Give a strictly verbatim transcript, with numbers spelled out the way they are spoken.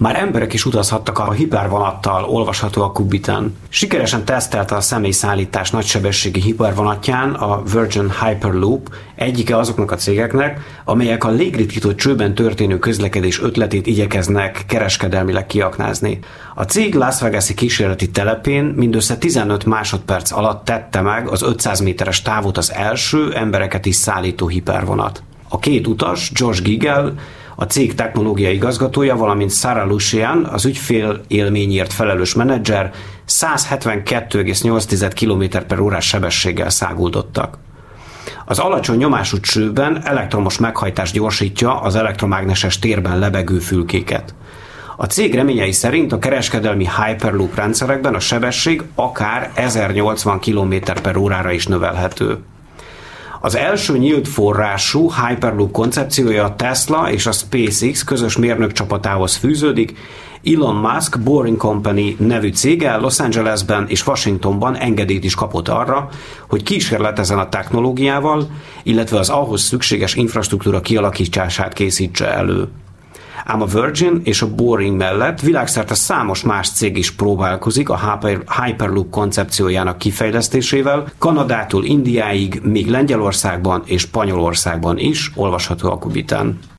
Már emberek is utazhattak a hipervonattal, olvasható a Kubiten. Sikeresen tesztelte a személyszállítás nagysebességi hipervonatján a Virgin Hyperloop, egyike azoknak a cégeknek, amelyek a légritkított csőben történő közlekedés ötletét igyekeznek kereskedelmileg kiaknázni. A cég Las Vegas-i kísérleti telepén mindössze tizenöt másodperc alatt tette meg az ötszáz méteres távot az első embereket is szállító hipervonat. A két utas, Josh Gigel, a cég technológiai igazgatója, valamint Sarah Lucian, az ügyfél élményért felelős menedzser száz hetvenkettő egész nyolc kilométer per órás sebességgel száguldottak. Az alacsony nyomású csőben elektromos meghajtás gyorsítja az elektromágneses térben lebegő fülkéket. A cég reményei szerint a kereskedelmi Hyperloop rendszerekben a sebesség akár ezernyolcvan kilométer per órára is növelhető. Az első nyílt forrású Hyperloop koncepciója a Tesla és a SpaceX közös mérnökcsapatához fűződik. Elon Musk Boring Company nevű cége Los Angelesben és Washingtonban engedélyt is kapott arra, hogy kísérletezzen a technológiával, illetve az ahhoz szükséges infrastruktúra kialakítását készítse elő. Ám a Virgin és a Boring mellett világszerte számos más cég is próbálkozik a Hyperloop koncepciójának kifejlesztésével, Kanadától Indiáig, még Lengyelországban és Spanyolországban is, olvasható a Kubiten.